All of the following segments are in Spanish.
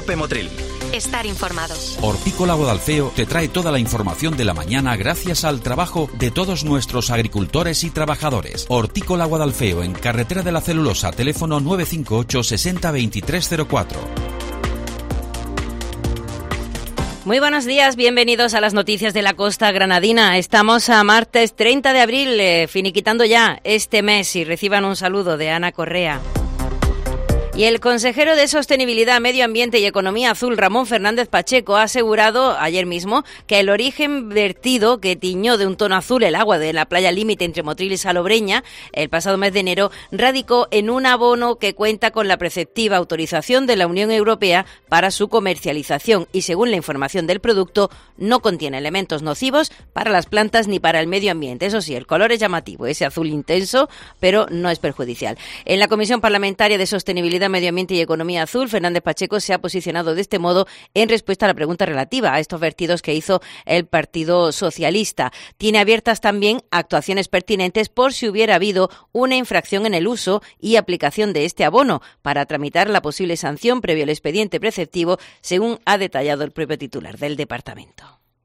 COPE Motril. Estar informados. Hortícola Guadalfeo te trae toda la información de la mañana gracias al trabajo de todos nuestros agricultores y trabajadores. Hortícola Guadalfeo, en Carretera de la Celulosa, teléfono 958 60 2304. Muy buenos días, bienvenidos a las noticias de la costa granadina. Estamos a martes 30 de abril, finiquitando ya este mes, y reciban un saludo de Ana Correa. Y el consejero de Sostenibilidad, Medio Ambiente y Economía Azul, Ramón Fernández Pacheco, ha asegurado ayer mismo que el origen vertido que tiñó de un tono azul el agua de la playa límite entre Motril y Salobreña el pasado mes de enero radicó en un abono que cuenta con la preceptiva autorización de la Unión Europea para su comercialización y, según la información del producto, no contiene elementos nocivos para las plantas ni para el medio ambiente. Eso sí, el color es llamativo, ese azul intenso, pero no es perjudicial. En la Comisión Parlamentaria de Sostenibilidad, Medio Ambiente y Economía Azul, Fernández Pacheco se ha posicionado de este modo en respuesta a la pregunta relativa a estos vertidos que hizo el Partido Socialista. Tiene abiertas también actuaciones pertinentes por si hubiera habido una infracción en el uso y aplicación de este abono para tramitar la posible sanción previo al expediente preceptivo, según ha detallado el propio titular del departamento.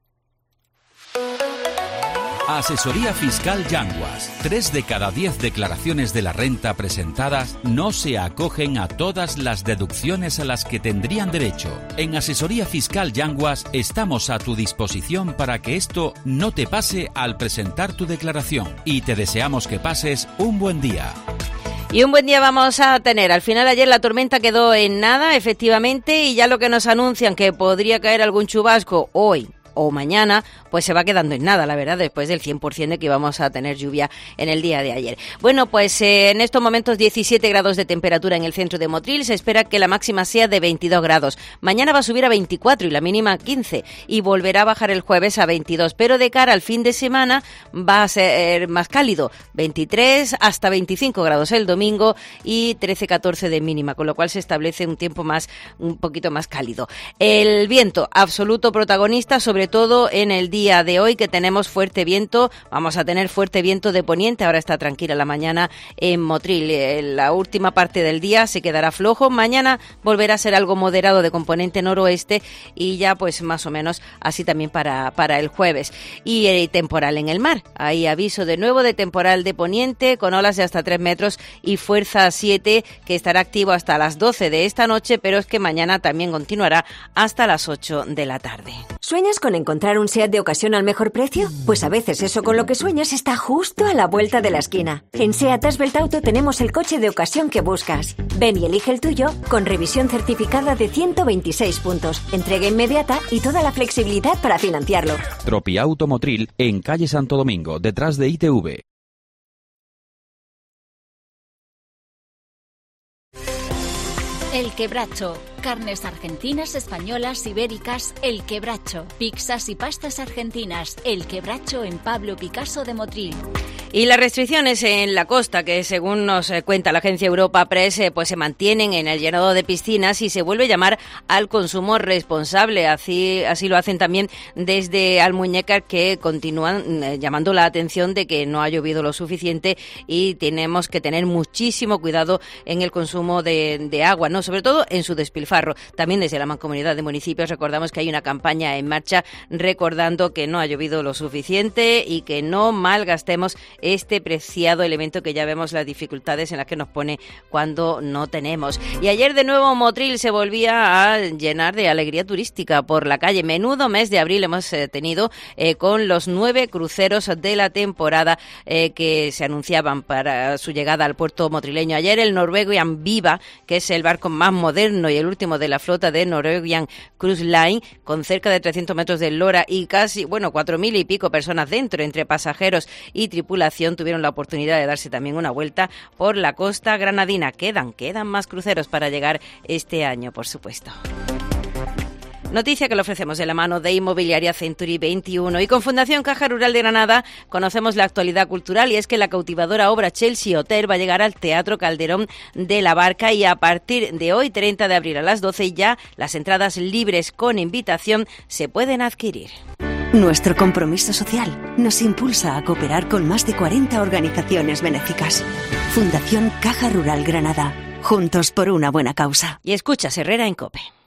Asesoría Fiscal Yanguas. 3 de cada 10 declaraciones de la renta presentadas no se acogen a todas las deducciones a las que tendrían derecho. En Asesoría Fiscal Yanguas estamos a tu disposición para que esto no te pase al presentar tu declaración, y te deseamos que pases un buen día. Y un buen día vamos a tener. Al final, ayer la tormenta quedó en nada, efectivamente, y ya lo que nos anuncian que podría caer algún chubasco hoy o mañana, pues se va quedando en nada, la verdad, después del 100% de que íbamos a tener lluvia en el día de ayer. Bueno, pues en estos momentos 17 grados de temperatura en el centro de Motril, se espera que la máxima sea de 22 grados. Mañana va a subir a 24 y la mínima a 15, y volverá a bajar el jueves a 22, pero de cara al fin de semana va a ser más cálido, 23 hasta 25 grados el domingo y 13-14 de mínima, con lo cual se establece un tiempo un poquito más cálido. El viento, absoluto protagonista, sobre todo en el día de hoy, que tenemos fuerte viento. Vamos a tener fuerte viento de poniente. Ahora está tranquila la mañana en Motril. La última parte del día se quedará flojo. Mañana volverá a ser algo moderado de componente noroeste, y ya pues más o menos así también para el jueves. Y temporal en el mar. Hay aviso de nuevo de temporal de poniente con olas de hasta 3 metros y fuerza 7, que estará activo hasta las 12 de esta noche, pero es que mañana también continuará hasta las 8 de la tarde. ¿Sueñas con encontrar un SEAT de ocasión al mejor precio? Pues a veces eso con lo que sueñas está justo a la vuelta de la esquina. En SEAT Asbelt Auto tenemos el coche de ocasión que buscas. Ven y elige el tuyo con revisión certificada de 126 puntos, entrega inmediata y toda la flexibilidad para financiarlo. Tropiauto Motril, en calle Santo Domingo, detrás de ITV. El Quebracho. Carnes argentinas, españolas, ibéricas, El Quebracho. Pizzas y pastas argentinas, El Quebracho, en Pablo Picasso de Motril. Y las restricciones en la costa, que según nos cuenta la agencia Europa Press, pues se mantienen en el llenado de piscinas y se vuelve a llamar al consumo responsable. Así lo hacen también desde Almuñécar, que continúan llamando la atención de que no ha llovido lo suficiente y tenemos que tener muchísimo cuidado en el consumo de agua, ¿no? Sobre todo en su despilfarro. También desde la Mancomunidad de Municipios recordamos que hay una campaña en marcha recordando que no ha llovido lo suficiente y que no malgastemos este preciado elemento que ya vemos las dificultades en las que nos pone cuando no tenemos. Y ayer de nuevo Motril se volvía a llenar de alegría turística por la calle. Menudo mes de abril hemos tenido con los 9 cruceros de la temporada que se anunciaban para su llegada al puerto motrileño. Ayer el Norwegian Viva, que es el barco más moderno y el último de la flota de Norwegian Cruise Line, con cerca de 300 metros de eslora y casi, 4.000 y pico personas dentro, entre pasajeros y tripulación, tuvieron la oportunidad de darse también una vuelta por la costa granadina. Quedan más cruceros para llegar este año, por supuesto. Noticia que le ofrecemos de la mano de Inmobiliaria Century 21. Y con Fundación Caja Rural de Granada conocemos la actualidad cultural, y es que la cautivadora obra Chelsea Hotel va a llegar al Teatro Calderón de la Barca, y a partir de hoy, 30 de abril a las 12, ya las entradas libres con invitación se pueden adquirir. Nuestro compromiso social nos impulsa a cooperar con más de 40 organizaciones benéficas. Fundación Caja Rural Granada. Juntos por una buena causa. Y escuchas Herrera en COPE.